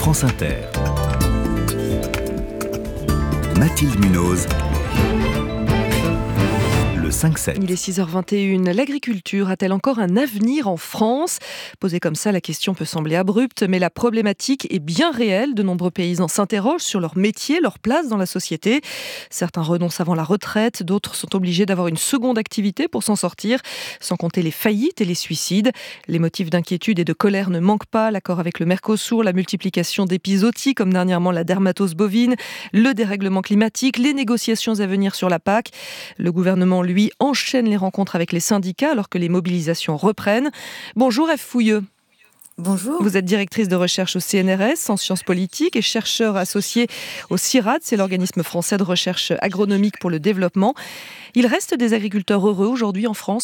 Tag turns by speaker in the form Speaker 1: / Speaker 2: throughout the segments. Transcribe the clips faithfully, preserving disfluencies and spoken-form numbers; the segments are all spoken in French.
Speaker 1: France Inter. Mathilde Munoz. cinq sept.
Speaker 2: Il est six heures vingt et une. L'agriculture a-t-elle encore un avenir en France ? Posée comme ça, la question peut sembler abrupte, mais la problématique est bien réelle. De nombreux paysans s'interrogent sur leur métier, leur place dans la société. Certains renoncent avant la retraite, d'autres sont obligés d'avoir une seconde activité pour s'en sortir, sans compter les faillites et les suicides. Les motifs d'inquiétude et de colère ne manquent pas. L'accord avec le Mercosur, la multiplication d'épizooties, comme dernièrement la dermatose bovine, le dérèglement climatique, les négociations à venir sur la P A C. Le gouvernement, lui, enchaîne les rencontres avec les syndicats alors que les mobilisations reprennent. Bonjour F. Fouilleux.
Speaker 3: Bonjour.
Speaker 2: Vous êtes directrice de recherche au C N R S en sciences politiques et chercheur associé au CIRAD, c'est l'organisme français de recherche agronomique pour le développement. Il reste des agriculteurs heureux aujourd'hui en France ?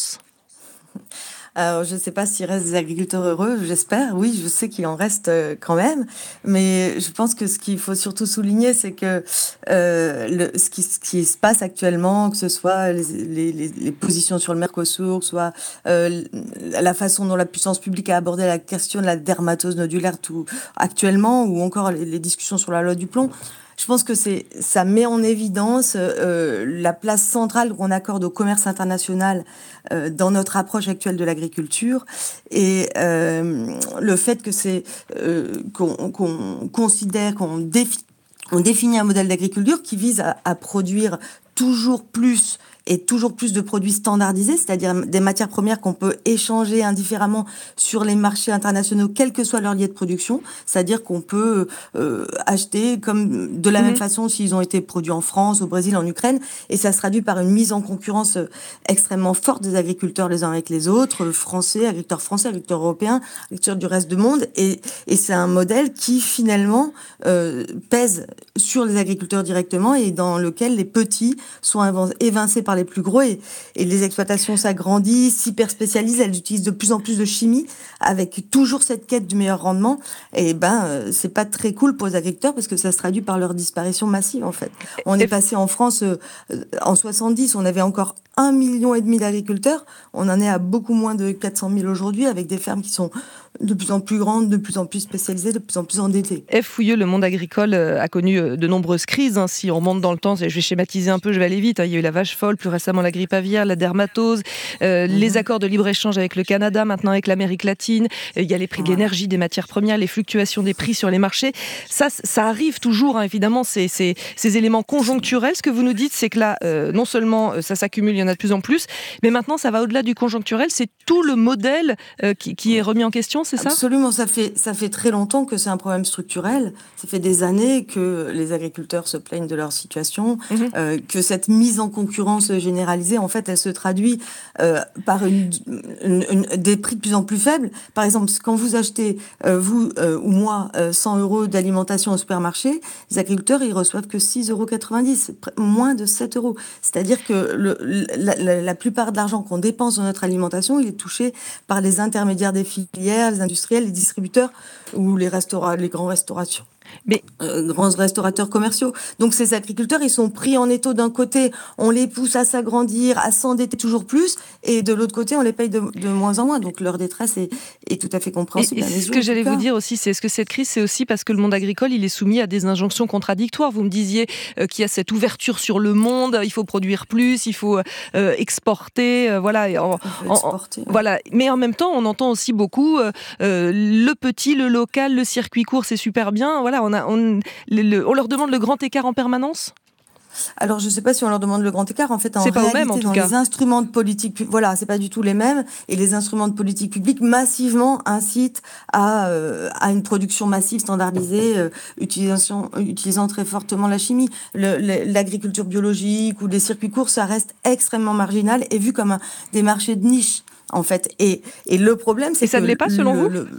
Speaker 3: Alors, je ne sais pas s'il reste des agriculteurs heureux, j'espère. Oui, je sais qu'il en reste quand même. Mais je pense que ce qu'il faut surtout souligner, c'est que euh, le, ce, qui, ce qui se passe actuellement, que ce soit les, les, les positions sur le Mercosur, que ce soit euh, la façon dont la puissance publique a abordé la question de la dermatose nodulaire tout actuellement, ou encore les, les discussions sur la loi du plomb, je pense que c'est, ça met en évidence euh, la place centrale qu'on accorde au commerce international euh, dans notre approche actuelle de l'agriculture et euh, le fait que c'est euh, qu'on, qu'on considère qu'on défi- on définit un modèle d'agriculture qui vise à, à produire toujours plus et toujours plus de produits standardisés, c'est-à-dire des matières premières qu'on peut échanger indifféremment sur les marchés internationaux, quel que soit leur lieu de production, c'est-à-dire qu'on peut euh, acheter comme de la mmh. même façon s'ils ont été produits en France, au Brésil, en Ukraine, et ça se traduit par une mise en concurrence extrêmement forte des agriculteurs les uns avec les autres, français, agriculteurs français, agriculteurs européens, agriculteurs du reste du monde, et, et c'est un modèle qui finalement euh, pèse sur les agriculteurs directement et dans lequel les petits sont évincés par les plus gros et, et les exploitations s'agrandissent, hyper spécialisent, elles utilisent de plus en plus de chimie avec toujours cette quête du meilleur rendement et ben euh, c'est pas très cool pour les agriculteurs parce que ça se traduit par leur disparition massive en fait. On est passé en France euh, en soixante-dix, on avait encore un million et demi d'agriculteurs, on en est à beaucoup moins de quatre cent mille aujourd'hui avec des fermes qui sont de plus en plus grandes, de plus en plus spécialisées, de plus en plus endettées.
Speaker 2: F. Fouilleux, le monde agricole a connu de nombreuses crises. Hein. Si on remonte dans le temps, je vais schématiser un peu, je vais aller vite. Hein. Il y a eu la vache folle, plus récemment la grippe aviaire, la dermatose, euh, mmh. les accords de libre-échange avec le Canada, maintenant avec l'Amérique latine. Il y a les prix de l'énergie, des matières premières, les fluctuations des prix sur les marchés. Ça, ça arrive toujours, hein, évidemment, c'est, c'est, ces éléments conjoncturels. Ce que vous nous dites, c'est que là, euh, non seulement ça s'accumule, il y en a de plus en plus, mais maintenant, ça va au-delà du conjoncturel. C'est tout le modèle euh, qui, qui est remis en question, c'est ça ?
Speaker 3: Absolument, ça fait, ça fait très longtemps que c'est un problème structurel. Ça fait des années que les agriculteurs se plaignent de leur situation, mmh. euh, que cette mise en concurrence généralisée, en fait, elle se traduit euh, par une, une, une, des prix de plus en plus faibles. Par exemple, quand vous achetez, euh, vous euh, ou moi, euh, cent euros d'alimentation au supermarché, les agriculteurs, ils reçoivent que six euros quatre-vingt-dix, moins de sept euros. C'est-à-dire que le, la, la, la plupart de l'argent qu'on dépense dans notre alimentation, il est touché par les intermédiaires des filières, les industriels, les distributeurs ou les, restaura- les grands restaurations. Mais euh, grands restaurateurs commerciaux. Donc ces agriculteurs, ils sont pris en étau d'un côté, on les pousse à s'agrandir, à s'endetter toujours plus, et de l'autre côté, on les paye de, de moins en moins. Donc leur détresse est, est tout à fait compréhensible.
Speaker 2: Et, et ce que j'allais vous dire aussi, c'est est-ce que cette crise, c'est aussi parce que le monde agricole, il est soumis à des injonctions contradictoires. Vous me disiez euh, qu'il y a cette ouverture sur le monde, il faut produire plus, il faut euh, exporter, euh, voilà. En, en, exporter, en, ouais. Voilà. Mais en même temps, on entend aussi beaucoup euh, euh, le petit, le local, le circuit court, c'est super bien. Voilà. On, a, on, le, le, on leur demande le grand écart en permanence ?
Speaker 3: Alors, je ne sais pas si on leur demande le grand écart. En fait, en
Speaker 2: c'est pas
Speaker 3: réalité,
Speaker 2: même, en
Speaker 3: dans
Speaker 2: tout cas.
Speaker 3: les instruments de politique, voilà, c'est pas du tout les mêmes. Et les instruments de politique publique massivement incitent à, euh, à une production massive standardisée, euh, utilisation, utilisant très fortement la chimie. Le, le, l'agriculture biologique ou les circuits courts, ça reste extrêmement marginal et vu comme un, des marchés de niche, en fait. Et, et le problème, c'est
Speaker 2: et ça
Speaker 3: que
Speaker 2: ne l'est pas, selon
Speaker 3: le,
Speaker 2: vous
Speaker 3: le,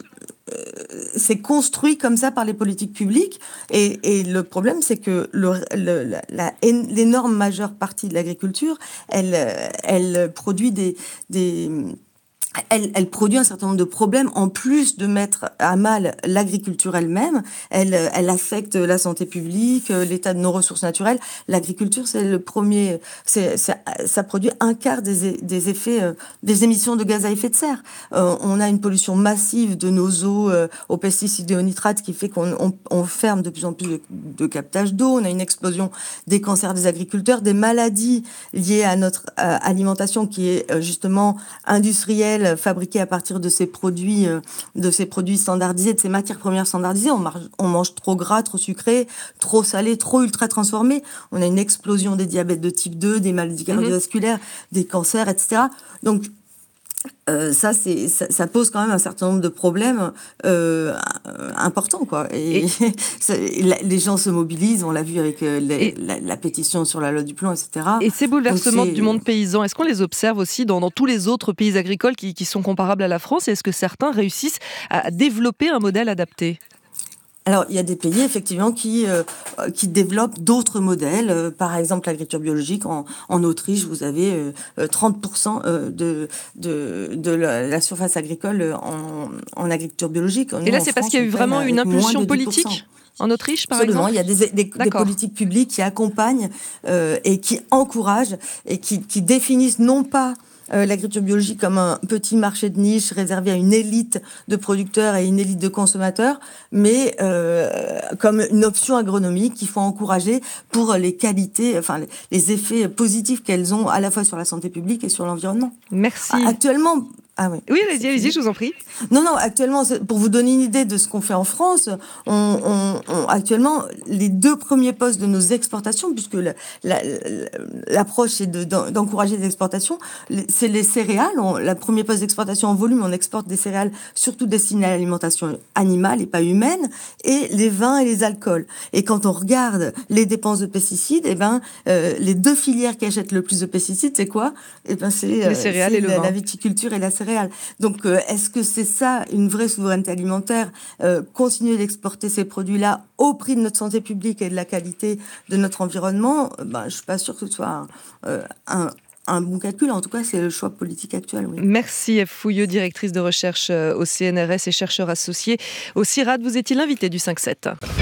Speaker 3: c'est construit comme ça par les politiques publiques et, et le problème c'est que le, le, la, la, l'énorme majeure partie de l'agriculture elle, elle produit des, des Elle, elle produit un certain nombre de problèmes. En plus de mettre à mal l'agriculture elle-même, elle, elle affecte la santé publique, l'état de nos ressources naturelles. L'agriculture, c'est le premier, c'est, c'est, ça produit un quart des, des effets, euh, des émissions de gaz à effet de serre. Euh, on a une pollution massive de nos eaux euh, aux pesticides et aux nitrates qui fait qu'on on, on ferme de plus en plus de, de captage d'eau. On a une explosion des cancers des agriculteurs, des maladies liées à notre euh, alimentation qui est euh, justement industrielle, fabriqués à partir de ces produits, de ces produits standardisés, de ces matières premières standardisées. On, marge, on mange trop gras, trop sucré, trop salé, trop ultra transformé. On a une explosion des diabètes de type deux, des maladies cardiovasculaires, mmh. des cancers, et cetera. Donc, Euh, ça, c'est, ça, ça pose quand même un certain nombre de problèmes euh, importants, quoi. Et, et les gens se mobilisent, on l'a vu avec euh, les, la, la pétition sur la loi du plan, et cetera.
Speaker 2: Et ces bouleversements du monde paysan, est-ce qu'on les observe aussi dans, dans tous les autres pays agricoles qui, qui sont comparables à la France? Et est-ce que certains réussissent à développer un modèle adapté?
Speaker 3: Alors, il y a des pays, effectivement, qui, euh, qui développent d'autres modèles. Euh, par exemple, l'agriculture biologique. En, en Autriche, vous avez euh, trente pour cent de, de, de la, la surface agricole en, en agriculture biologique. Nous,
Speaker 2: Et là, c'est parce qu'il y a eu vraiment une impulsion politique en Autriche, par
Speaker 3: Absolument,
Speaker 2: exemple.
Speaker 3: il y a des, des, des politiques publiques qui accompagnent euh, et qui encouragent et qui, qui définissent non pas Euh, l'agriculture biologique comme un petit marché de niche réservé à une élite de producteurs et une élite de consommateurs, mais euh, comme une option agronomique qu'il faut encourager pour les qualités, enfin les, les effets positifs qu'elles ont à la fois sur la santé publique et sur l'environnement.
Speaker 2: Merci.
Speaker 3: Actuellement... Ah oui,
Speaker 2: oui allez-y, allez-y, je vous en prie.
Speaker 3: Non, non, actuellement, pour vous donner une idée de ce qu'on fait en France, on, on, on, actuellement, les deux premiers postes de nos exportations, puisque la, la, l'approche est de, d'encourager les exportations, c'est les céréales. On, la premier poste d'exportation en volume, on exporte des céréales surtout destinées à l'alimentation animale et pas humaine, et les vins et les alcools. Et quand on regarde les dépenses de pesticides, eh ben, euh, les deux filières qui achètent le plus de pesticides, c'est quoi? Eh ben, c'est les céréales et le vin. La viticulture et la céréale. Donc, euh, est-ce que c'est ça, une vraie souveraineté alimentaire, euh, continuer d'exporter ces produits-là au prix de notre santé publique et de la qualité de notre environnement? Ben, je ne suis pas sûre que ce soit un, euh, un, un bon calcul. En tout cas, c'est le choix politique actuel. Oui.
Speaker 2: Merci Ève Fouilleux, directrice de recherche au C N R S et chercheur associé au CIRAD. Vous étiez l'invité du cinq sept.